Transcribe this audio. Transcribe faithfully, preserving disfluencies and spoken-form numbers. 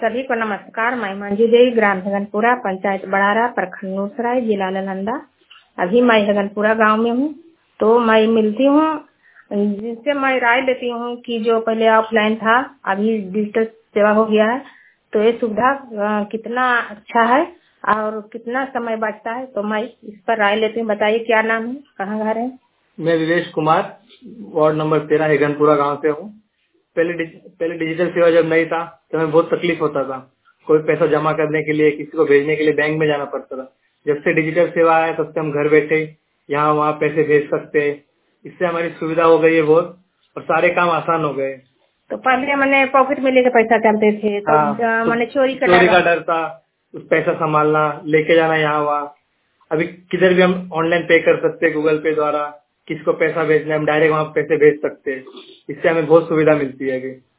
सभी को नमस्कार। मैं मंजू देवी, ग्राम हगनपुरा, पंचायत बड़ारा, प्रखंड नूरसराय, जिला नालंदा। अभी मैं हगनपुरा गांव में हूँ। तो मैं मिलती हूँ जिनसे मैं राय लेती हूँ कि जो पहले ऑफलाइन था अभी डिजिटल सेवा हो गया है, तो ये सुविधा कितना अच्छा है और कितना समय बचता है। तो मैं इस पर राय लेती हूँ। बताइए क्या नाम है, कहाँ घर है? मैं विवेश कुमार, वार्ड नंबर तेरह, हगनपुरा गांव से हूँ। पहले डिज, पहले डिजिटल सेवा जब नहीं था तो हमें बहुत तकलीफ होता था। कोई पैसा जमा करने के लिए, किसी को भेजने के लिए बैंक में जाना पड़ता था। जब से डिजिटल सेवा आया तब से हम घर बैठे यहाँ वहाँ पैसे भेज सकते हैं। इससे हमारी सुविधा हो गई है बहुत, और सारे काम आसान हो गए। तो पहले मैंने पॉकेट में लेके पैसा चलते थे तो हाँ, मैंने चोरी का चोरी डर का डर था, उस पैसा संभालना, लेके जाना यहाँ वहाँ। अभी किधर भी हम ऑनलाइन पे कर सकते हैं, गूगल पे द्वारा। किसको पैसा भेजना है हम डायरेक्ट वहाँ पैसे भेज सकते हैं। इससे हमें बहुत सुविधा मिलती है अभी।